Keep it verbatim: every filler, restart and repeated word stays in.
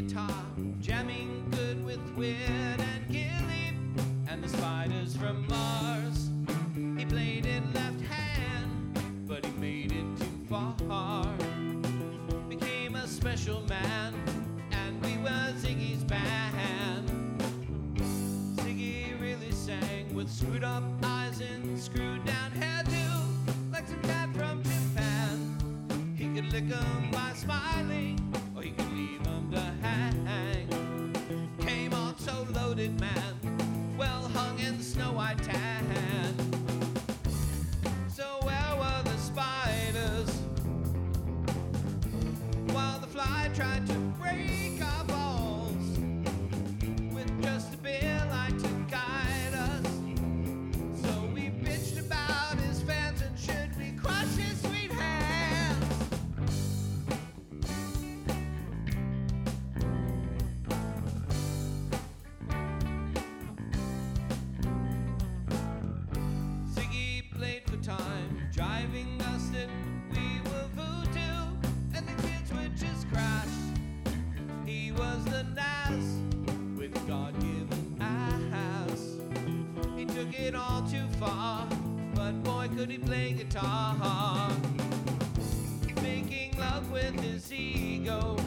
guitar, jamming good with Weird and Gilly and the Spiders from Mars. He played it left hand, but he made it too far. Became a special man, and we were Ziggy's band. Ziggy really sang with screwed up eyes and screwed down hairdo, like some cat from Japan. He could lick 'em by smiling, or he could leave 'em to hang. Came on so loaded, man, well hung in Snow White tan. So where were the spiders while the fly tried to break our balls with just a beer light to guide us? So we bitched about his fans, and should we crush his sweet hands? Ziggy played for time, driving us that we were voodoo, and the kids were just crash. He was the Nas with God-given ass. He took it all too far, but boy could he play guitar. Making love with his ego